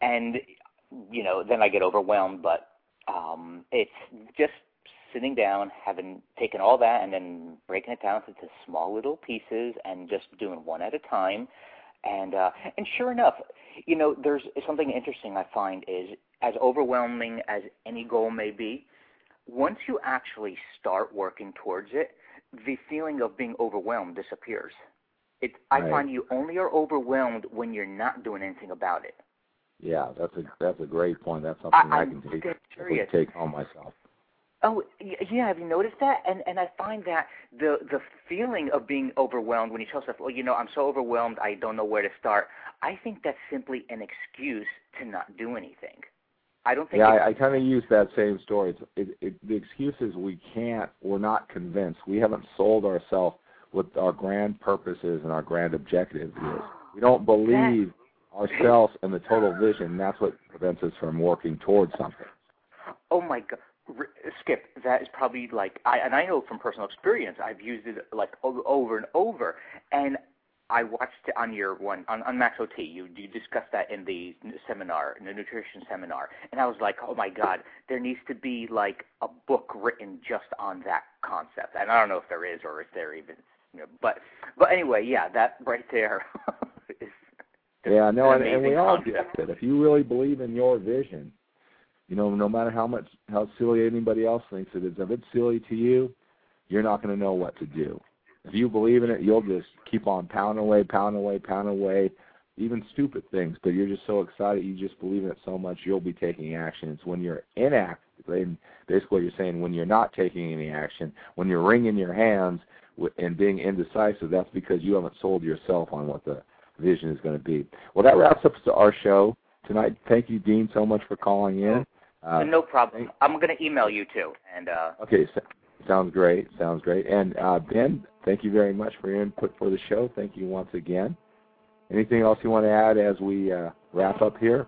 then I get overwhelmed. But it's just sitting down, having taken all that and then breaking it down into small little pieces and just doing one at a time. And sure enough, there's something interesting I find is, as overwhelming as any goal may be, once you actually start working towards it, the feeling of being overwhelmed disappears. I find you only are overwhelmed when you're not doing anything about it. Yeah, that's a great point. That's something I can take home myself. Oh, yeah, have you noticed that? And I find that the feeling of being overwhelmed when you tell yourself, well, I'm so overwhelmed, I don't know where to start, I think that's simply an excuse to not do anything. I don't think. Yeah, I kind of use that same story. The excuse is we're not convinced. We haven't sold ourselves what our grand purpose is and our grand objective is. We don't believe ourselves and the total vision. That's what prevents us from working towards something. Oh, my God. Skip, that is probably I know from personal experience, I've used it over and over, and I watched it on your one, on Max OT, you discussed that in the seminar, in the nutrition seminar, and I was like, oh my God, there needs to be a book written just on that concept, and I don't know if there is or if there even, but anyway, yeah, that right there is and we all get it. If you really believe in your vision, no matter how silly anybody else thinks it is, if it's silly to you, you're not going to know what to do. If you believe in it, you'll just keep on pounding away, even stupid things, but you're just so excited, you just believe in it so much, you'll be taking action. It's when you're inactive, and basically what you're saying, when you're not taking any action, when you're wringing your hands and being indecisive, that's because you haven't sold yourself on what the vision is going to be. Well, that wraps up our show tonight. Thank you, Dean, so much for calling in. No problem. I'm going to email you too. And okay, sounds great. And Ben, thank you very much for your input for the show. Thank you once again. Anything else you want to add as we wrap up here?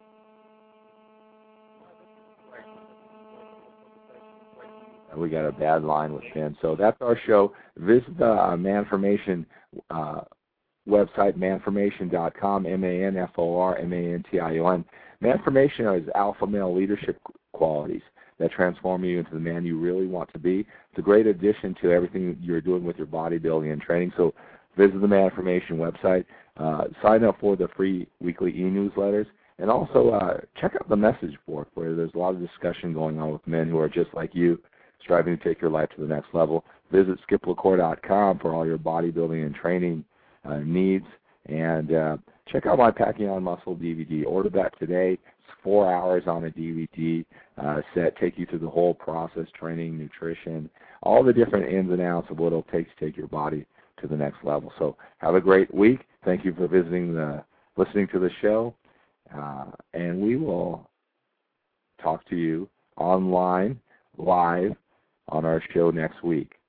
We got a bad line with Ben. So that's our show. Visit the Manformation website, manformation.com, MANFORMANTION. Manformation is alpha male leadership qualities that transform you into the man you really want to be. It's a great addition to everything you're doing with your bodybuilding and training. So visit the Manformation website, sign up for the free weekly e-newsletters, and also check out the message board where there's a lot of discussion going on with men who are just like you, striving to take your life to the next level. Visit skiplacour.com for all your bodybuilding and training needs, and check out my Packing on Muscle DVD. Order that today. It's 4 hours on a DVD set, take you through the whole process, training, nutrition, all the different ins and outs of what it'll take to take your body to the next level. So have a great week. Thank you for listening to the show, and we will talk to you online, live, on our show next week.